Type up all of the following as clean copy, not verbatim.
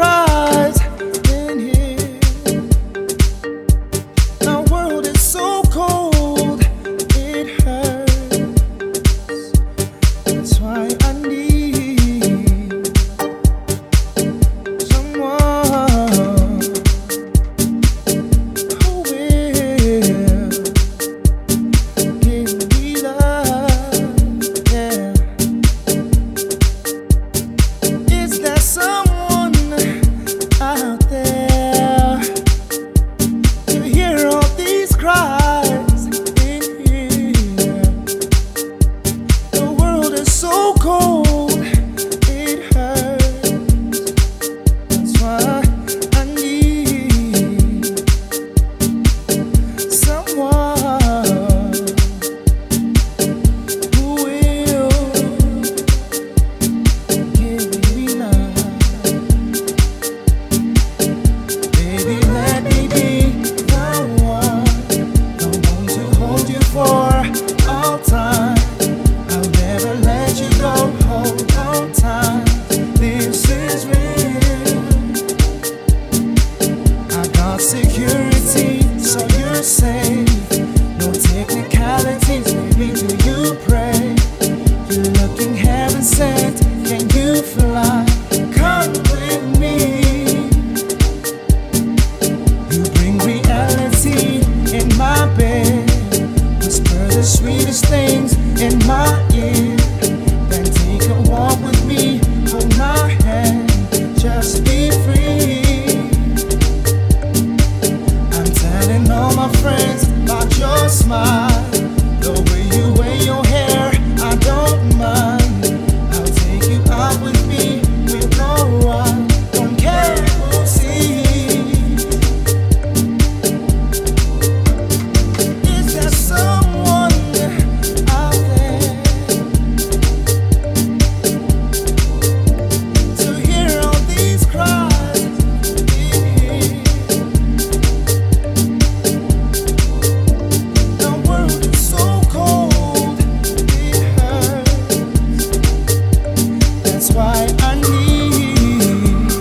cries in here. Our world is so cold, it hurts. That's why I need someone who will give me love. Yeah. Is there someone out there to hear all these cries in here? The world is so cold, it hurts. That's why I need someone who will give me love. Baby, let me be the one to hold you for all time. I'll never let you go. Hold on tight. This is real. I got security, so you're safe. No technicalities, baby, do you pray? You're looking heaven sent. Can you fly? Come with me. You bring reality in my bed. Whisper the sweetest things in my ear. Then take a walk with me. Hold my hand. Just be free. I'm telling all my friends about your smile. The way you wear your hair, I don't mind. I'll take you out with me. We'll go out. Don't care who'll see. Is there someone out there to hear all these cries in here? The world is so cold, it hurts. That's why I need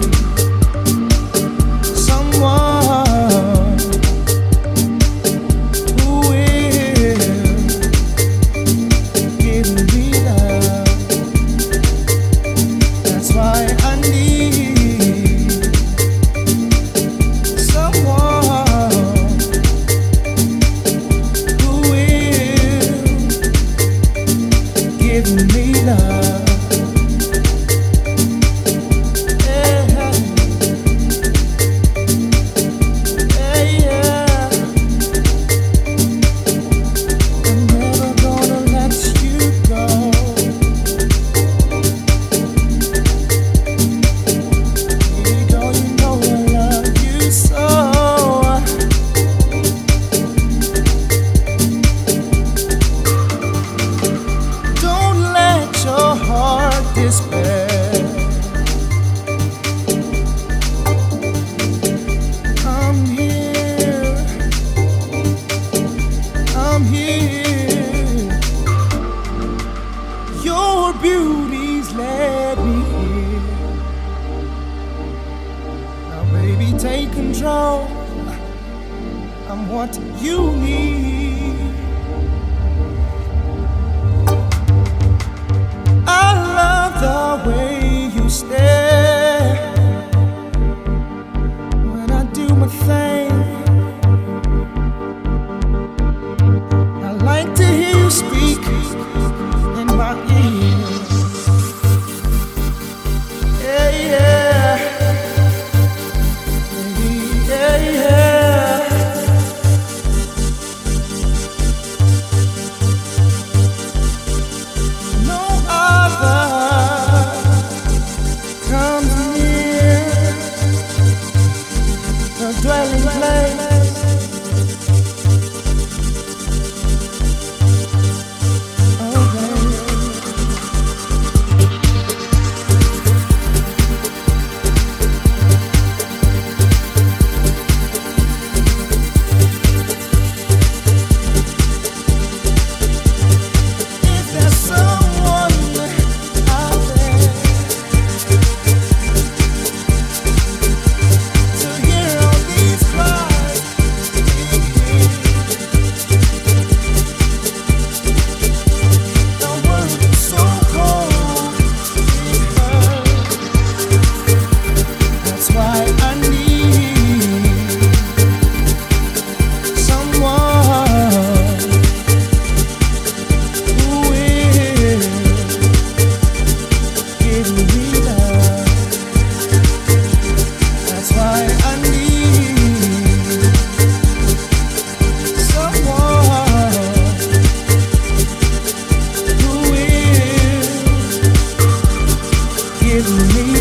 someone who will give me love. That's why I need someone who will give me love. Yeah, yeah. I'm never gonna let you go. Here you go, you know I love you so. Don't let your heart despair. I'm here. I'm here. Your beauty's led me here. Now, baby, take control. I'm what you need. I love the way you stare when I do my thing. I like to hear you speak in my ear. Yeah, yeah. Yeah, yeah. give me love. That's why I need someone who will give me